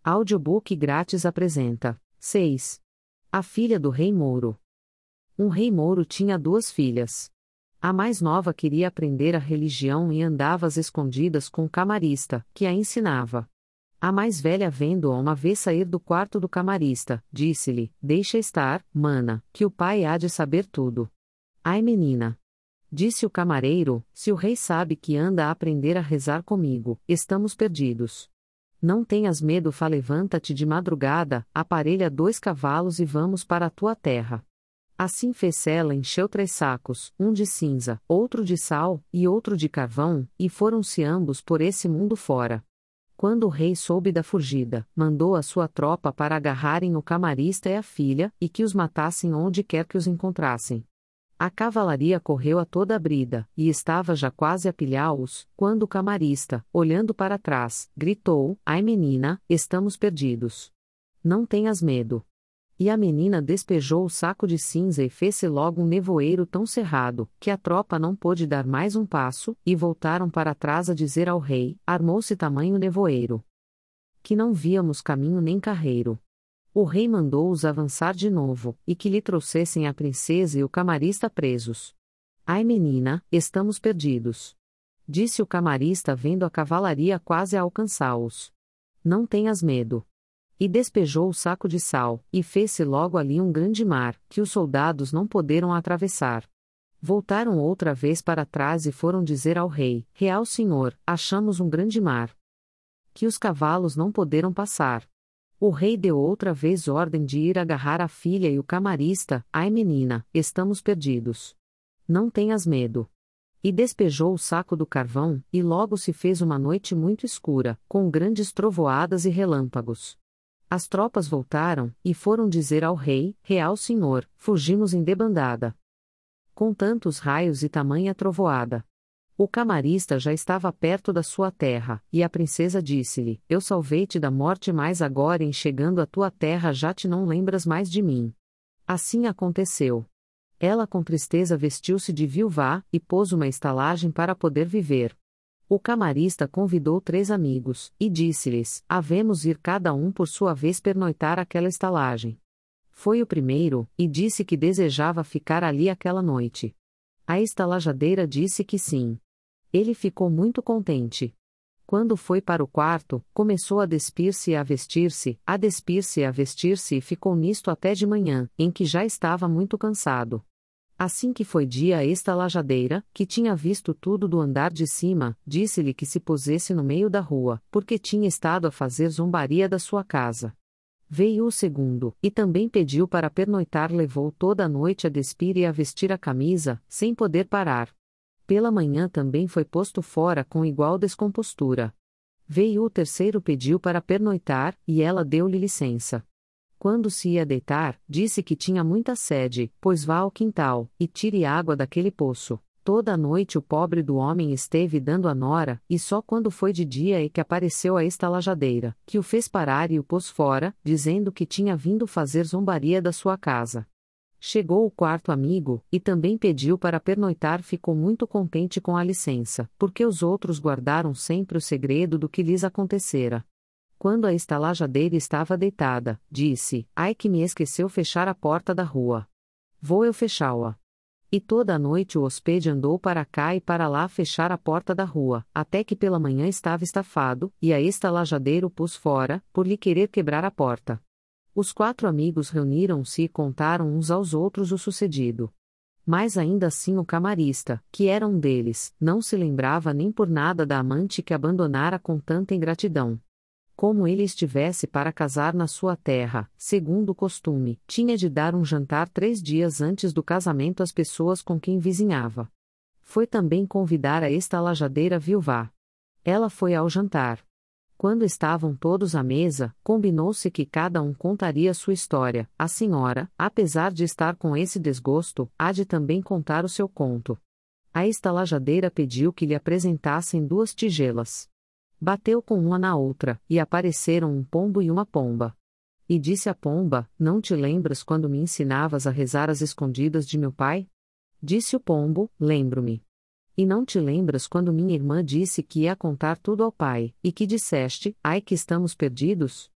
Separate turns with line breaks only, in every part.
Audiobook grátis apresenta: 6. A filha do rei Mouro. Um rei Mouro tinha duas filhas. A mais nova queria aprender a religião e andava às escondidas com o camarista, que a ensinava. A mais velha, vendo-a uma vez sair do quarto do camarista, disse-lhe: Deixa estar, mana, que o pai há de saber tudo. Ai, menina! Disse o camareiro: Se o rei sabe que anda a aprender a rezar comigo, estamos perdidos. Não tenhas medo, levanta-te de madrugada, aparelha 2 cavalos e vamos para a tua terra. Assim fez ela, encheu 3 sacos, um de cinza, outro de sal, e outro de carvão, e foram-se ambos por esse mundo fora. Quando o rei soube da fugida, mandou a sua tropa para agarrarem o camarista e a filha, e que os matassem onde quer que os encontrassem. A cavalaria correu a toda a brida, e estava já quase a pilhá-los, quando o camarista, olhando para trás, gritou: Ai, menina, estamos perdidos. Não tenhas medo. E a menina despejou o saco de cinza e fez-se logo um nevoeiro tão cerrado, que a tropa não pôde dar mais um passo, e voltaram para trás a dizer ao rei: Armou-se tamanho nevoeiro, que não víamos caminho nem carreiro. O rei mandou-os avançar de novo, e que lhe trouxessem a princesa e o camarista presos. Ai, menina, estamos perdidos. Disse o camarista, vendo a cavalaria quase a alcançá-los. Não tenhas medo. E despejou o saco de sal, e fez-se logo ali um grande mar, que os soldados não poderam atravessar. Voltaram outra vez para trás e foram dizer ao rei: Real senhor, achamos um grande mar, que os cavalos não poderam passar. O rei deu outra vez ordem de ir agarrar a filha e o camarista. Ai, menina, estamos perdidos. Não tenhas medo. E despejou o saco do carvão, e logo se fez uma noite muito escura, com grandes trovoadas e relâmpagos. As tropas voltaram, e foram dizer ao rei: Real senhor, fugimos em debandada, com tantos raios e tamanha trovoada. O camarista já estava perto da sua terra, e a princesa disse-lhe: Eu salvei-te da morte, mas agora, em chegando à tua terra, já te não lembras mais de mim. Assim aconteceu. Ela com tristeza vestiu-se de viúva, e pôs uma estalagem para poder viver. O camarista convidou 3 amigos, e disse-lhes: Havemos ir cada um por sua vez pernoitar aquela estalagem. Foi o primeiro, e disse que desejava ficar ali aquela noite. A estalajadeira disse que sim. Ele ficou muito contente. Quando foi para o quarto, começou a despir-se e a vestir-se, a despir-se e a vestir-se, e ficou nisto até de manhã, em que já estava muito cansado. Assim que foi dia, a estalajadeira, que tinha visto tudo do andar de cima, disse-lhe que se pusesse no meio da rua, porque tinha estado a fazer zombaria da sua casa. Veio o segundo, e também pediu para pernoitar. Levou toda a noite a despir e a vestir a camisa, sem poder parar. Pela manhã também foi posto fora com igual descompostura. Veio o terceiro, pediu para pernoitar, e ela deu-lhe licença. Quando se ia deitar, disse que tinha muita sede, pois vá ao quintal, e tire água daquele poço. Toda a noite o pobre do homem esteve dando a nora, e só quando foi de dia é que apareceu a estalajadeira, que o fez parar e o pôs fora, dizendo que tinha vindo fazer zombaria da sua casa. Chegou o quarto amigo, e também pediu para pernoitar. Ficou muito contente com a licença, porque os outros guardaram sempre o segredo do que lhes acontecera. Quando a estalajadeira estava deitada, disse: Ai, que me esqueceu fechar a porta da rua. Vou eu fechá-la. E toda a noite o hóspede andou para cá e para lá a fechar a porta da rua, até que pela manhã estava estafado, e a estalajadeira o pôs fora, por lhe querer quebrar a porta. Os 4 amigos reuniram-se e contaram uns aos outros o sucedido. Mas ainda assim o camarista, que era um deles, não se lembrava nem por nada da amante que abandonara com tanta ingratidão. Como ele estivesse para casar na sua terra, segundo o costume, tinha de dar um jantar 3 dias antes do casamento às pessoas com quem vizinhava. Foi também convidar a estalajadeira viúva. Ela foi ao jantar. Quando estavam todos à mesa, combinou-se que cada um contaria sua história. A senhora, apesar de estar com esse desgosto, há de também contar o seu conto. A estalajadeira pediu que lhe apresentassem 2 tigelas. Bateu com uma na outra, e apareceram um pombo e uma pomba. E disse a pomba: Não te lembras quando me ensinavas a rezar às escondidas de meu pai? Disse o pombo: Lembro-me. E não te lembras quando minha irmã disse que ia contar tudo ao pai, e que disseste: Ai, que estamos perdidos?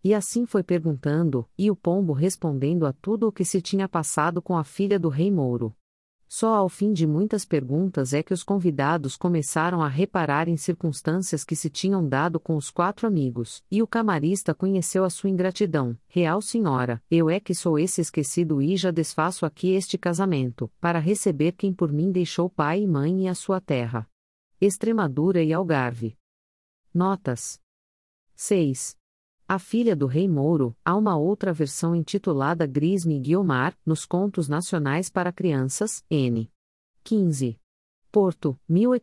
E assim foi perguntando, e o pombo respondendo a tudo o que se tinha passado com a filha do rei Mouro. Só ao fim de muitas perguntas é que os convidados começaram a reparar em circunstâncias que se tinham dado com os 4 amigos, e o camarista conheceu a sua ingratidão. Real senhora, eu é que sou esse esquecido e já desfaço aqui este casamento, para receber quem por mim deixou pai e mãe e a sua terra. Extremadura e Algarve. Notas. 6. A filha do rei Mouro, há uma outra versão intitulada Grisme e Guiomar, nos Contos Nacionais para Crianças, N. 15. Porto,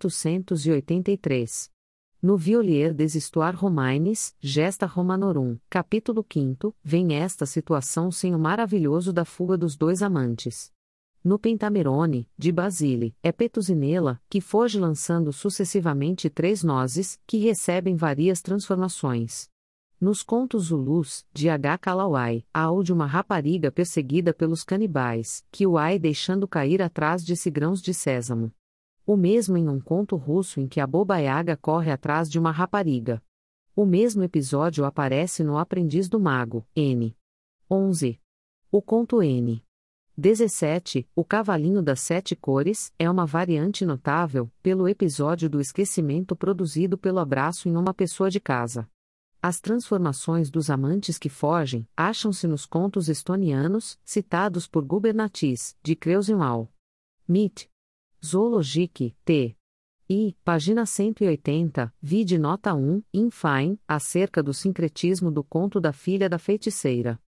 1883. No Violier des Histoires Romaines, Gesta Romanorum, capítulo 5, vem esta situação sem o maravilhoso da fuga dos 2 amantes. No Pentamerone, de Basile, é Petusinela, que foge lançando sucessivamente 3 nozes, que recebem várias transformações. Nos contos Zulus, de H. Kalawai, há o de uma rapariga perseguida pelos canibais, que o ai deixando cair atrás de grãos de sésamo. O mesmo em um conto russo em que a Baba Yaga corre atrás de uma rapariga. O mesmo episódio aparece no Aprendiz do Mago, N. 11. O conto N. 17, O Cavalinho das 7 Cores, é uma variante notável, pelo episódio do esquecimento produzido pelo abraço em uma pessoa de casa. As transformações dos amantes que fogem acham-se nos contos estonianos, citados por Gubernatis, de Kreuzenwald. Mit. Zoologique, t. I, página 180, vide nota 1, in fine, acerca do sincretismo do conto da filha da feiticeira.